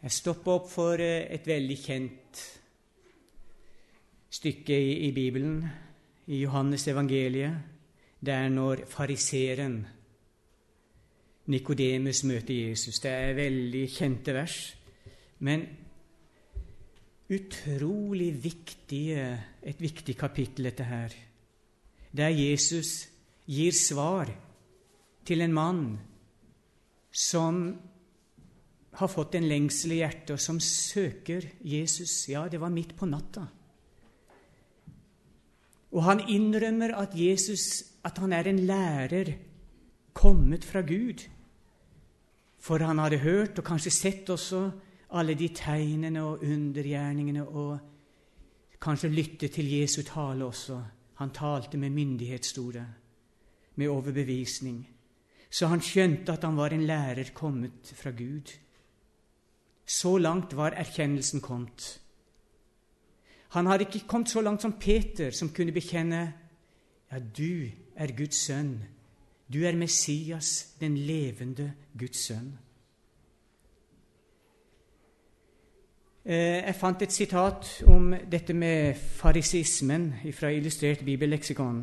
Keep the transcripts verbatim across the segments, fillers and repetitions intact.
Jeg stopper opp for et veldig kjent stykke i, i Bibelen, i Johannes evangeliet. Det er når fariseeren Nikodemus møter Jesus. Det er veldig kjente vers, men utrolig viktige, et viktig kapittel dette her, der Jesus gir svar til en mann som har fått en lengsel i hjertet, og som søker Jesus. Ja, det var midt på natta. Og han innrømmer at Jesus, at han er en lærer kommet fra Gud. For han hadde hørt, og kanskje sett også, alle de tegnene og undergjerningene, og kanskje lyttet til Jesu tale også. Han talte med myndighet, sto det, med overbevisning. Så han skjønte at han var en lærer kommet fra Gud. Så langt var erkjennelsen kommet. Han hadde ikke kommet så langt som Peter, som kunne bekjenne, ja, du er Guds sønn. Du er Messias, den levende Guds sønn. Jeg fant et sitat om dette med farisismen fra Illustrert bibelleksikon.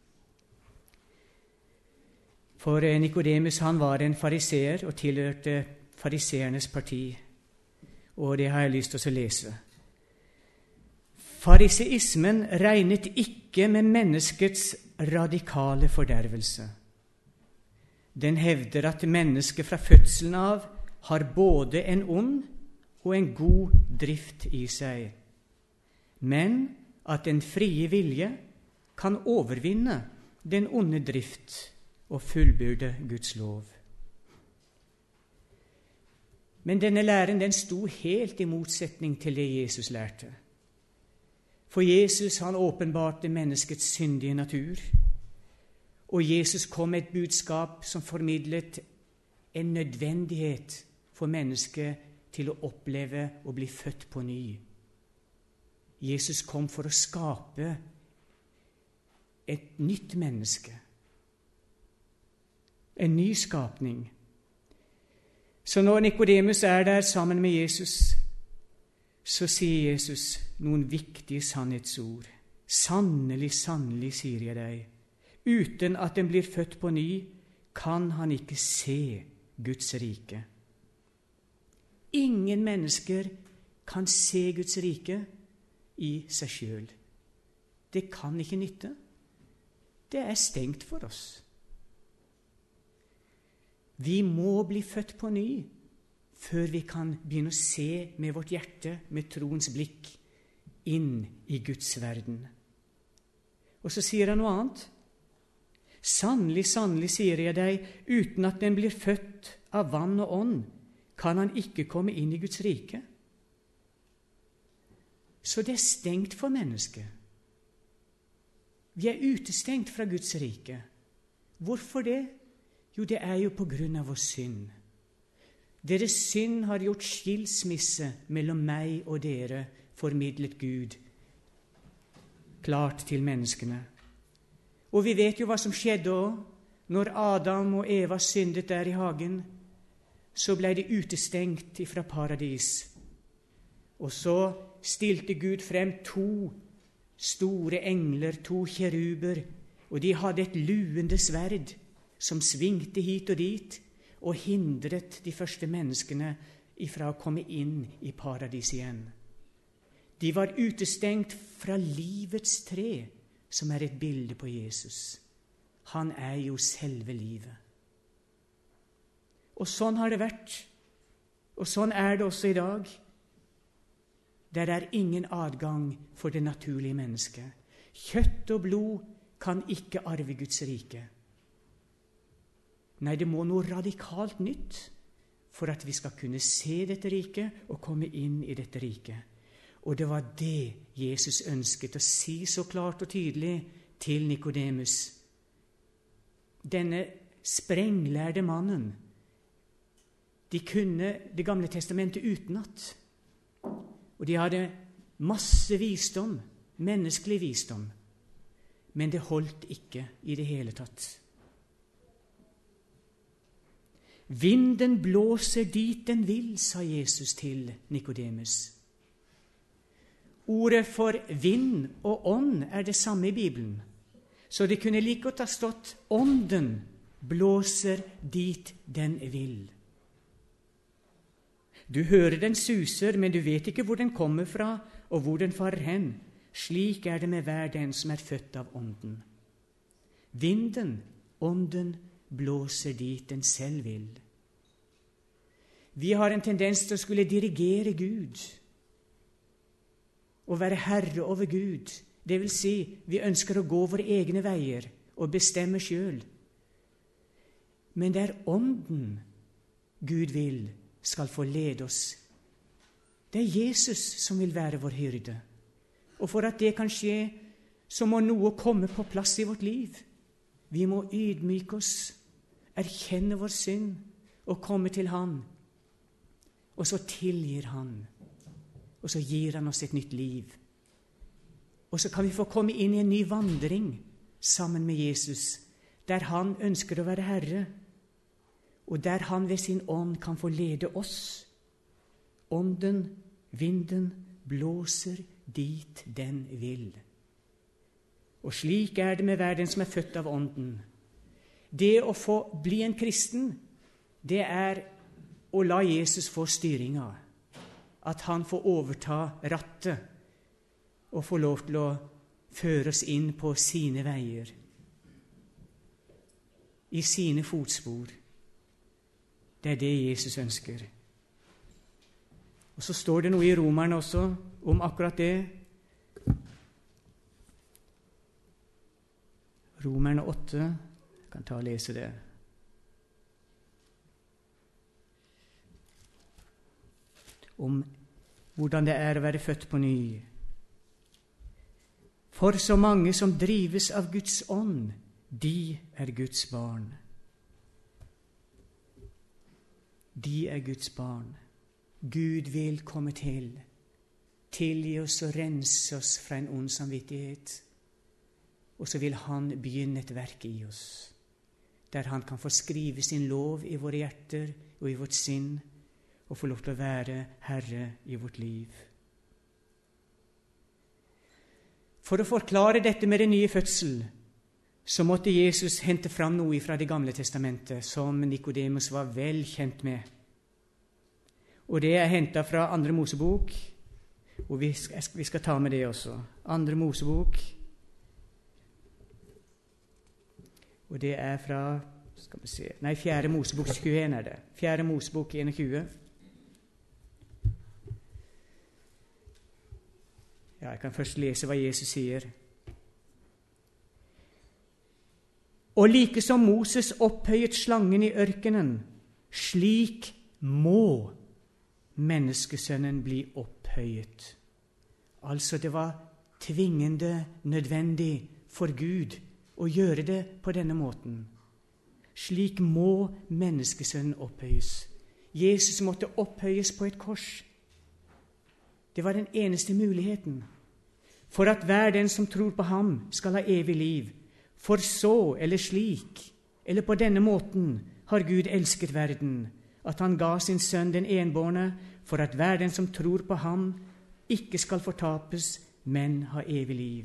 For Nikodemus, han var en fariseer og tilhørte fariseernes parti. Og det har jeg lyst til å lese. Fariseismen regnet ikke med menneskets radikale fordervelse. Den hevder at mennesket fra fødselen av har både en ond og en god drift i seg, men at den frie vilje kan overvinne den onde drift og fullbyrde Guds lov. Men denne læren, den sto helt i motsetning til det Jesus lærte. For Jesus, han åpenbarte menneskets syndige natur, og Jesus kom med et budskap som formidlet en nødvendighet for mennesket til å oppleve å bli født på ny. Jesus kom for å skape et nytt menneske, en ny skapning. Så når Nikodemus er der sammen med Jesus, så sier Jesus noen viktige sannhetsord. Sannelig, sannelig, sier jeg deg, uten at den blir født på ny, kan han ikke se Guds rike. Ingen mennesker kan se Guds rike i seg selv. Det kan ikke nytte. Det er stengt for oss. Vi må bli født på ny før vi kan begynne å se med vårt hjerte, med troens blikk, inn i Guds verden. Og så sier han noe annet. Sannelig, sannelig, sier jeg deg, uten at den blir født av vann og ånd, kan han ikke komme inn i Guds rike. Så det er stengt for mennesket. Vi er utestengt fra Guds rike. Hvorfor det? Jo, det er jo på grunn av vår synd. Deres synd har gjort skilsmisse mellom meg og dere, formidlet Gud klart til menneskene. Og vi vet jo hva som skjedde også. Når Adam og Eva syndet der i hagen, så ble de utestengt fra paradis. Og så stilte Gud frem to store engler, to kjeruber, og de hadde et luende sverd som svingte hit og dit, og hindret de første menneskene ifra å komme inn i paradis igjen. De var utestengt fra livets tre, som er et bilde på Jesus. Han er jo selve livet. Og sånn har det vært, og sånn er det også i dag. Der er ingen adgang for det naturlige mennesket. Kjøtt og blod kan ikke arve Guds rike. Nei, det må noe radikalt nytt for at vi skal kunne se dette riket og komme inn i dette riket. Og det var det Jesus ønsket å si så klart og tydelig til Nikodemus. Denne sprenglærde mannen, de kunne Det gamle testamentet utenat. Og de hadde masse visdom, menneskelig visdom, men det holdt ikke i det hele tatt. Vinden blåser dit den vil, sa Jesus til Nikodemus. Ordet for vind og ånd er det samme i Bibelen, så det kunne like godt ha stått ånden blåser dit den vil. Du hører den suser, men du vet ikke hvor den kommer fra og hvor den farer hen. Slik er det med hver den som er født av ånden. Vinden, ånden, blåser dit den selv vil. Vi har en tendens til å skulle dirigere Gud og være herre over Gud. Det vil si, vi ønsker å gå våre egne veier og bestemme selv. Men det er ånden Gud vil skal få lede oss. Det er Jesus som vil være vår hyrde. Og for at det kan skje, så må noe komme på plass i vårt liv. Vi må ydmyke oss, erkjenne vår synd og komme til Han. Og så tilgir Han, og så gir Han oss et nytt liv. Og så kan vi få komme inn i en ny vandring sammen med Jesus, der Han ønsker å være Herre, og der Han ved sin ånd kan få lede oss. Ånden, vinden, blåser dit den vil. Og slik er det med hver den som er født av ånden. Det å få bli en kristen, det er å la Jesus få styringa. At Han får overta rattet og få lov til å føre oss inn på sine veier, i sine fotspor. Det er det Jesus ønsker. Og så står det noe i Romerne også om akkurat det. Romerne åtte, jeg kan ta og lese det. Om hvordan det er å være født på ny. For så mange som drives av Guds ånd, de er Guds barn. De er Guds barn. Gud vil komme til, tilgi oss og rense oss fra en ond samvittighet. Og så vil Han begynne et verk i oss, der Han kan få skrive sin lov i våre hjerter og i vårt sinn, og få lov til å være Herre i vårt liv. For å forklare dette med den nye fødsel, så måtte Jesus hente fram noe fra Det gamle testamentet, som Nikodemus var vel kjent med. Og det er hentet fra Andre Mosebok, og vi skal, vi skal ta med det også. Andre Mosebok, og det er fra, skal vi se, nei, Fjerde Mosebok tjueen er det. Fjerde Mosebok tjueen. Ja, jeg kan først lese hva Jesus sier. Og like som Moses opphøyet slangen i ørkenen, slik må menneskesønnen bli opphøyet. Altså det var tvingende nødvendig for Gud å gjøre det på denne måten. Slik må menneskesønnen opphøyes. Jesus måtte opphøyes på et kors. Det var den eneste muligheten. For at hver den som tror på ham skal ha evig liv. For så, eller slik, eller på denne måten har Gud elsket verden, at Han ga sin sønn den enbårne, for at hver den som tror på ham ikke skal fortapes, men ha evig liv.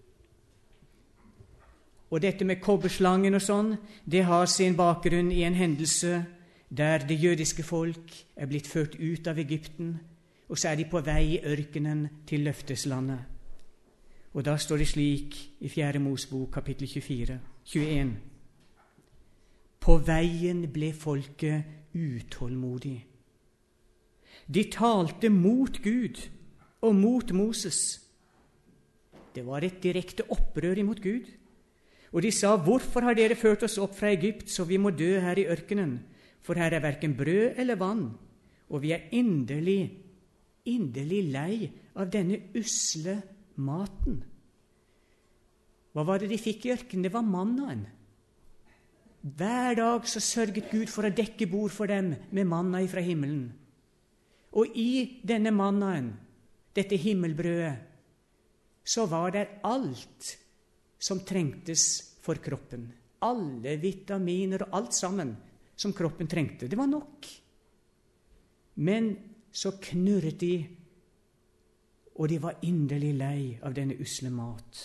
Og dette med kobberslangen og sånn, det har sin bakgrunn i en hendelse der det jødiske folk er blitt ført ut av Egypten, og så er de på vei i ørkenen til løfteslandet. Og da står det slik i Fjerde Mosebok kapittel tjuefire, tjueen. På veien ble folket utålmodig. De talte mot Gud og mot Moses. Det var et direkte opprør imot Gud. Og de sa, hvorfor har dere ført oss opp fra Egypt, så vi må dø her i ørkenen? For her er hverken brød eller vann, og vi er inderlig, inderlig lei av denne usle maten. Hva var det de fikk i ørkenen? Det var mannaen. Hver dag så sørget Gud for å dekke bord for dem med manna fra himmelen. Og i denne mannaen, dette himmelbrødet, så var det alt som trengtes for kroppen. Alle vitaminer og alt sammen som kroppen trengte. Det var nok. Men så knurret de, og de var inderlig lei av denne usle mat.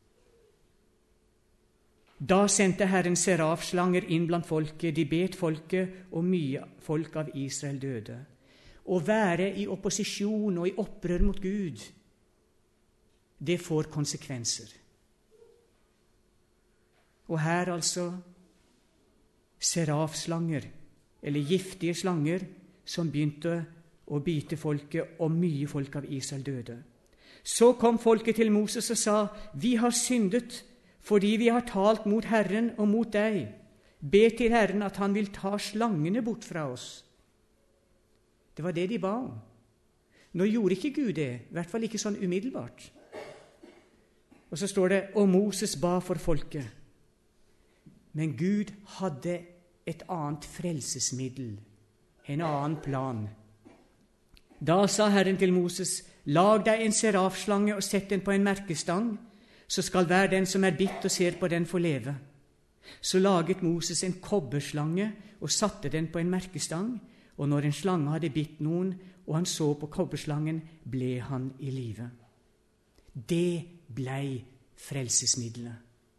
Da sendte Herren serafslanger inn blant folket, de bet folket, og mye folk av Israel døde. Å være i opposisjon og i opprør mot Gud, det får konsekvenser. Og her altså serafslanger, eller giftige slanger, som begynte å bite folket, og mye folk av Israel døde. Så kom folket til Moses og sa, vi har syndet, fordi vi har talt mot Herren og mot deg. Be til Herren at han vil ta slangene bort fra oss. Det var det de ba om. Nå gjorde ikke Gud det, i hvert fall ikke sånn umiddelbart. Og så står det, og Moses ba for folket. Men Gud hadde et annet frelsesmiddel, en annen plan. Da sa Herren til Moses, lag deg en serafslange og sett den på en merkestang, så skal hver den som er bitt og ser på den få leve. Så laget Moses en kobberslange og satte den på en merkestang, og når en slange hadde bitt noen, og han så på kobberslangen, ble han i live. Det blei frelsesmiddelet.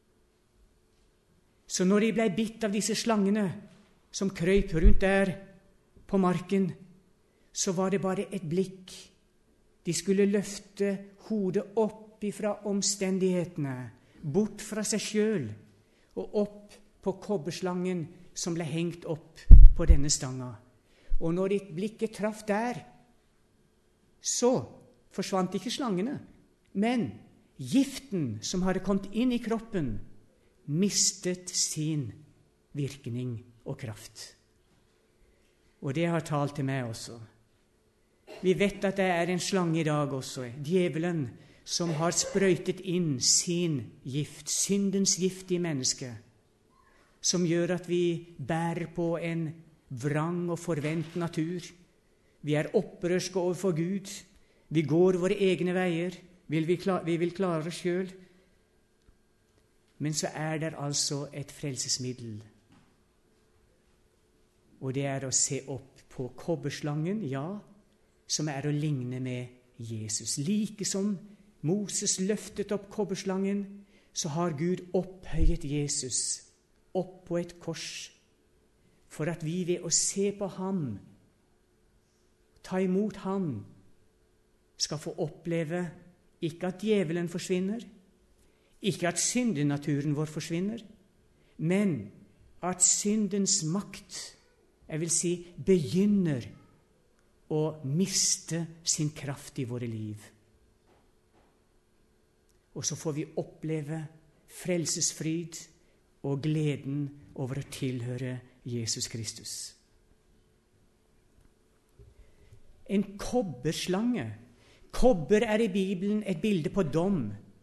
Så når de blei bitt av disse slangene, som krøyp rundt der på marken, så var det bare et blikk. De skulle løfte hodet opp ifra omstendighetene, bort fra seg selv, og opp på kobberslangen som ble hengt opp på denne stanga. Og når ditt blikket traff der, så forsvant ikke slangene, men giften som hadde kommet inn i kroppen, mistet sin virkning og kraft. Og det har talt til meg også. Vi vet at det er en slange i dag også, djevelen, som har sprøytet inn sin gift, syndens gift i mennesket, som gjør at vi bærer på en vrang og forvent natur. Vi er opprørske overfor Gud. Vi går våre egne veier. Vi vil klare, vi vil klare oss selv. Men så er det altså et frelsesmiddel. Og det er å se opp på kobberslangen, ja, som er å ligne med Jesus. Like som Moses løftet opp kobberslangen, så har Gud opphøyet Jesus opp på et kors, for at vi ved å se på ham, ta imot ham, skal få oppleve ikke at djevelen forsvinner, ikke at syndenaturen vår forsvinner, men at syndens makt, jeg vil si, begynner å miste sin kraft i våre liv. Og så får vi oppleve frelsesfryd og gleden over å tilhøre Jesus Kristus. En kobberslange. Kobber er i Bibelen et bilde på dom.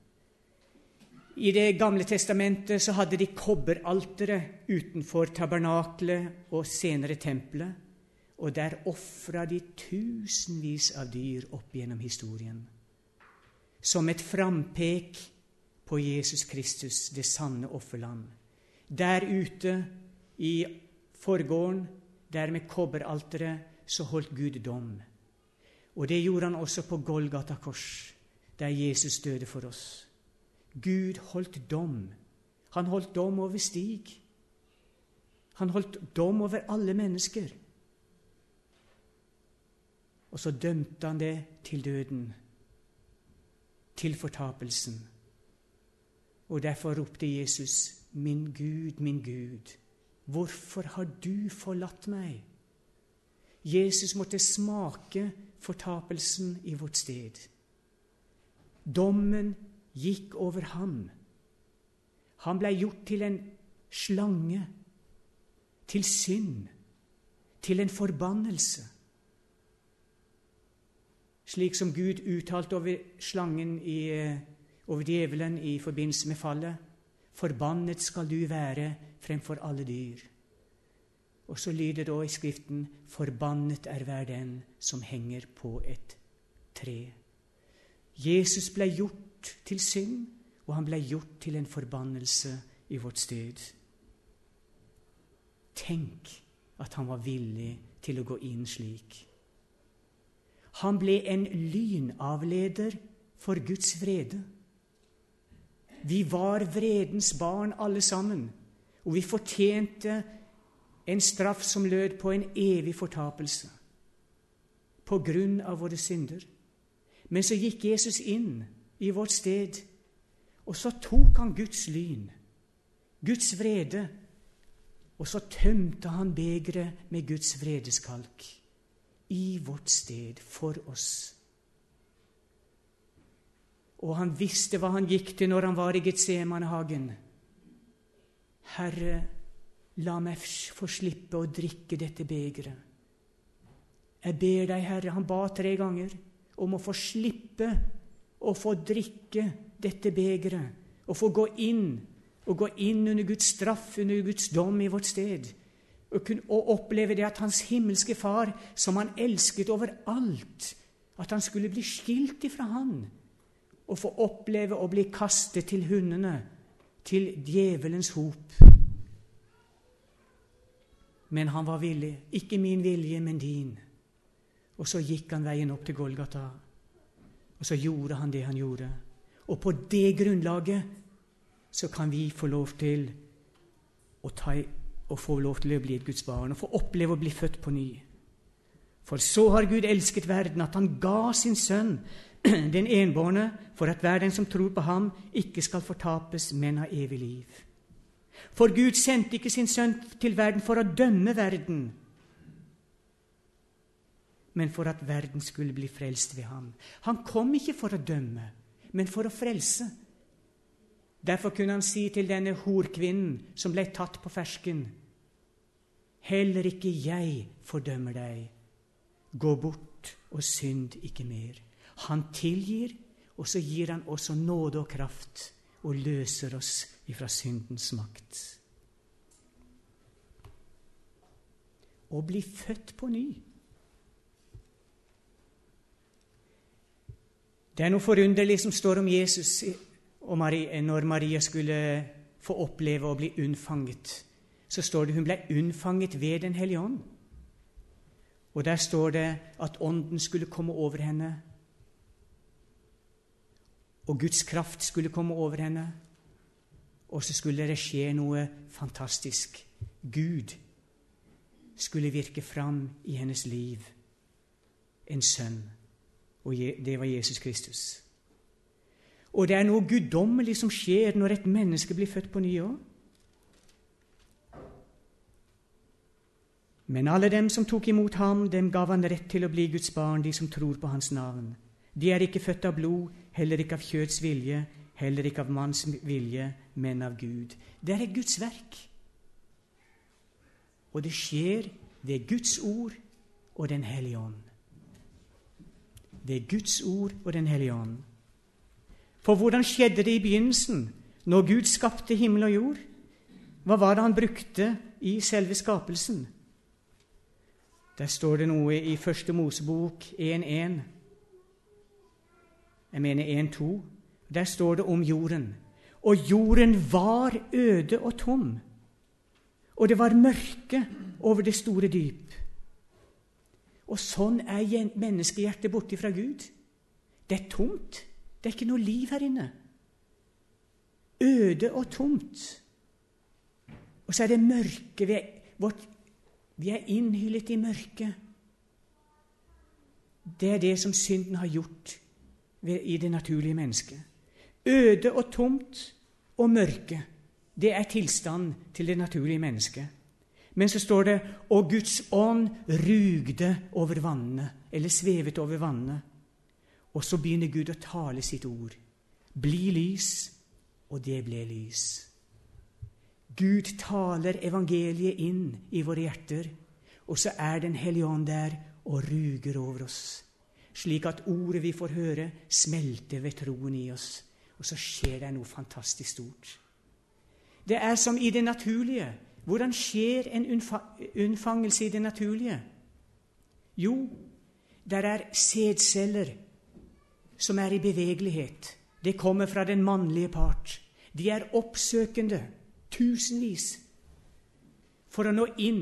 I Det gamle testamentet så hadde de kobberaltere utenfor tabernaklet og senere tempelet, og der offra de tusenvis av dyr opp gjennom historien, som et frampek på Jesus Kristus, det sanne offerland. Der ute i forgården, der med kobberalteret, så holdt Gud dom. Og det gjorde han også på Golgata kors, der Jesus døde for oss. Gud holdt dom. Han holdt dom over Stig. Han holdt dom over alle mennesker. Og så dømte han det til døden, til fortapelsen. Og derfor ropte Jesus, min Gud, min Gud, hvorfor har du forlatt meg? Jesus måtte smake fortapelsen i vårt sted. Dommen gikk over ham. Han ble gjort til en slange, til synd, til en forbannelse. Slik som Gud uttalte over slangen i, over djevelen i forbindelse med fallet. Forbannet skal du være fremfor alle dyr. Og så lyder det også i Skriften, forbannet er hver den som henger på et tre. Jesus ble gjort til synd, og han ble gjort til en forbannelse i vårt sted. Tenk at han var villig til å gå inn slik. Han ble en lynavleder for Guds vrede. Vi var vredens barn alle sammen, og vi fortjente en straff som lød på en evig fortapelse på grunn av våre synder. Men så gikk Jesus inn i vårt sted, og så tok han Guds lyn, Guds vrede, og så tømte han begeret med Guds vredeskalk i vårt sted for oss. Og han visste hva han gikk til når han var i Getsemanehagen. Herre, la meg få slippe å drikke dette begeret. Jeg ber deg, Herre, han ba tre ganger, om å få slippe å få drikke dette begeret, og få gå inn, og gå inn under Guds straff, under Guds dom i vårt sted, og, kunne, og oppleve det at hans himmelske far, som han elsket over alt, at han skulle bli skilt ifra han, og få oppleve å bli kastet til hundene, til djevelens hop. Men han var villig, ikke min vilje, men din. Og så gikk han veien opp til Golgata, og så gjorde han det han gjorde. Og på det grunnlaget så kan vi få lov til å, ta, å få lov til å bli et Guds barn, og få oppleve å bli født på ny. For så har Gud elsket verden, at han ga sin sønn, den enbårne, for at hver den som tror på ham, ikke skal fortapes, men ha evig liv. For Gud sendte ikke sin sønn til verden for å dømme verden, men for at verden skulle bli frelst ved ham. Han kom ikke for å dømme, men for å frelse. Derfor kunne han si til denne horkvinnen som ble tatt på fersken, heller ikke jeg fordømmer deg. Gå bort og synd ikke mer. Han tilgir, og så gir han også nåde og kraft, og løser oss ifra syndens makt. Å bli født på ny. Det er noe forunderlig som står om Jesus og Maria, når Maria skulle få oppleve å bli unnfanget. Så står det hun ble unnfanget ved Den hellige ånd. Og der står det at ånden skulle komme over henne, og Guds kraft skulle komme over henne, og så skulle det skje noe fantastisk. Gud skulle virke fram i hennes liv, en sønn, og det var Jesus Kristus. Og det er noe guddommelig som skjer når et menneske blir født på ny år. Men alle dem som tok imot ham, dem gav han rett til å bli Guds barn, de som tror på hans navn. De er ikke født av blod, heller ikke av kjøds vilje, heller ikke av manns vilje, men av Gud. Det er Guds verk. Og det skjer ved Guds ord og Den hellige ånd. Ved Guds ord og Den hellige ånd. For hvordan skjedde det i begynnelsen, når Gud skapte himmel og jord? Hva var det han brukte i selve skapelsen? Der står det noe i Første Mosebok en en. Jeg mener en to. Der står det om jorden. Og jorden var øde og tom. Og det var mørke over det store dyp. Og sånn er menneskehjertet borte fra Gud. Det er tomt. Det er ikke noe liv her inne. Øde og tomt. Og så er det mørke. Vi er, vårt, vi er innhyllet i mørke. Det er det som synden har gjort i det naturlige mennesket. Øde og tomt og mørke. Det er tilstand til det naturlige mennesket. Men så står det, og Guds ånd rugde over vannene, eller svevet over vannene. Og så begynner Gud å tale sitt ord. Bli lys, og det ble lys. Gud taler evangeliet inn i våre hjerter, og så er Den hellige ånd der og ruger over oss, slik at ordet vi får høre smelter ved troen i oss, og så skjer det noe fantastisk stort. Det er som i det naturlige. Hvordan skjer en unnfangelse i det naturlige? Jo, der er sædceller som er i bevegelighet. Det kommer fra den mannlige part. De er oppsøkende, tusenvis, for å nå inn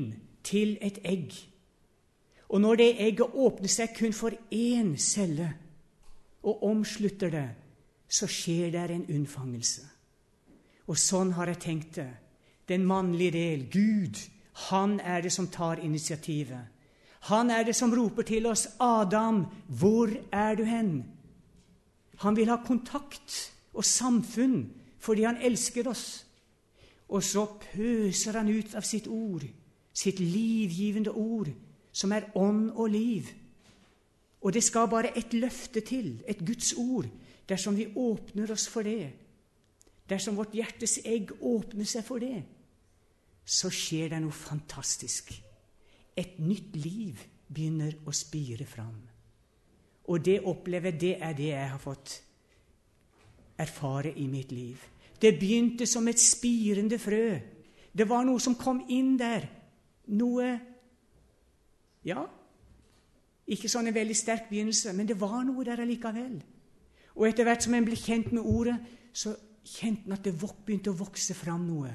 til et egg. Og når det egget åpner seg kun for én celle og omslutter det, så skjer det en unnfangelse. Og sånn har jeg tenkt det. Den mannlige del, Gud, han er det som tar initiativet. Han er det som roper til oss, Adam, hvor er du hen? Han vil ha kontakt og samfunn fordi han elsker oss. Og så pøser han ut av sitt ord, sitt livgivende ord, som er ånd og liv. Og det skal bare et løfte til, et Guds ord, dersom vi åpner oss for det. Dersom vårt hjertes egg åpner seg for det, så skjer det noe fantastisk. Et nytt liv begynner å spire fram. Og det opplever, det er det jeg har fått erfare i mitt liv. Det begynte som et spirende frø. Det var noe som kom inn der. Noe, ja, ikke sånn en veldig sterk begynnelse, men det var noe der allikevel. Og etter hvert som en ble kjent med ordet, så kjente en at det begynte å vokse fram noe.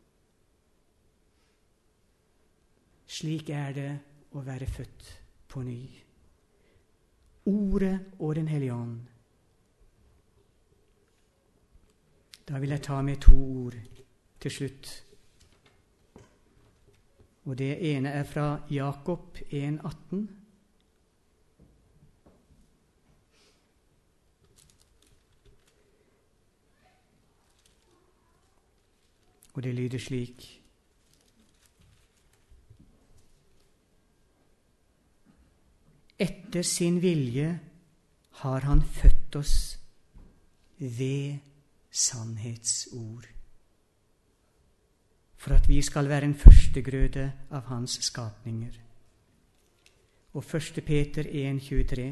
Slik er det å være født på ny. Ordet og Den hellige ånd. Da vil jeg ta med to ord til slutt. Og det ene er fra Jakob en atten. Og det lyder slik: Etter sin vilje har han født oss ved sannhetsord, for at vi skal være en førstegrøde av hans skapninger. Og første Peter en tjuetre.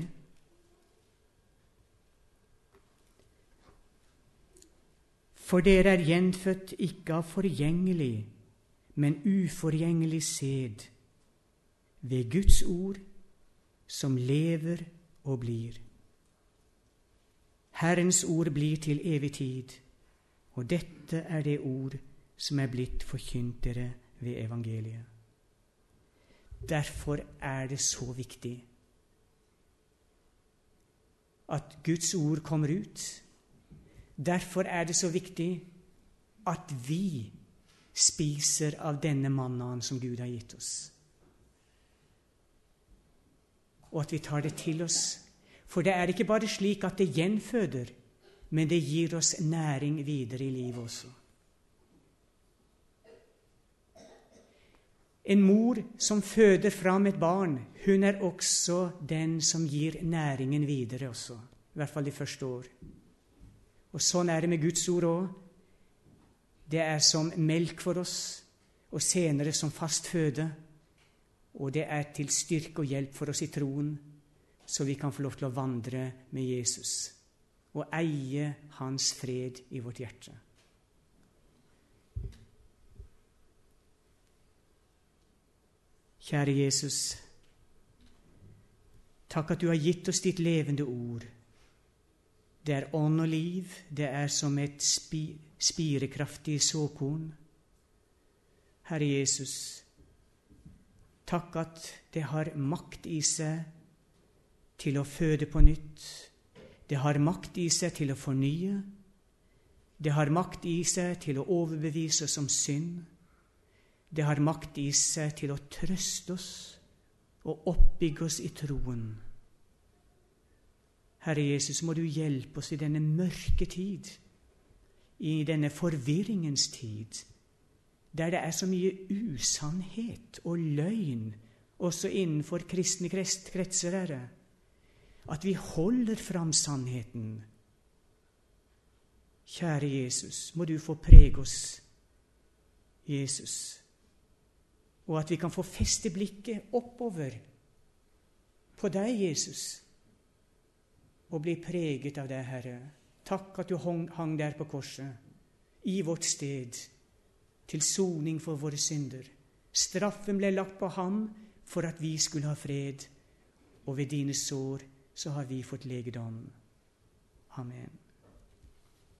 For dere er gjenfødt ikke av forgjengelig, men uforgjengelig sæd, ved Guds ord, som lever og blir. Herrens ord blir til evig tid, og dette er det ord som er blitt forkynt dere ved evangeliet. Derfor er det så viktig at Guds ord kommer ut. Derfor er det så viktig at vi spiser av denne mannaen som Gud har gitt oss. Og at vi tar det til oss. For det er ikke bare slik at det gjenføder, men det gir oss næring videre i livet også. En mor som føder fram et barn, hun er også den som gir næringen videre også. I hvert fall de første år. Og sånn er det med Guds ord også. Det er som melk for oss, og senere som fast føde. Og det er til styrke og hjelp for oss i troen, så vi kan få lov til å vandre med Jesus og eie hans fred i vårt hjerte. Kjære Jesus, takk at du har gitt oss ditt levende ord. Det er ånd og liv, det er som et spi, spirekraftig såkorn. Herre Jesus, takk at det har makt i seg til å føde på nytt. Det har makt i seg til å fornye. Det har makt i seg til å overbevise oss om synd. Det har makt i seg til å trøste oss og oppbygge oss i troen. Herre Jesus, må du hjelpe oss i denne mørke tid, i denne forvirringens tid, der det er så mye usannhet og løgn, også innenfor kristne kretser, Herre, at vi holder fram sannheten. Kjære Jesus, må du få prege oss, Jesus, og at vi kan få feste blikket oppover på deg, Jesus, og bli preget av deg, Herre. Takk at du hang der på korset, i vårt sted, til soning for våre synder. Straffen ble lagt på ham for at vi skulle ha fred, og ved dine sår så har vi fått legedom. Amen.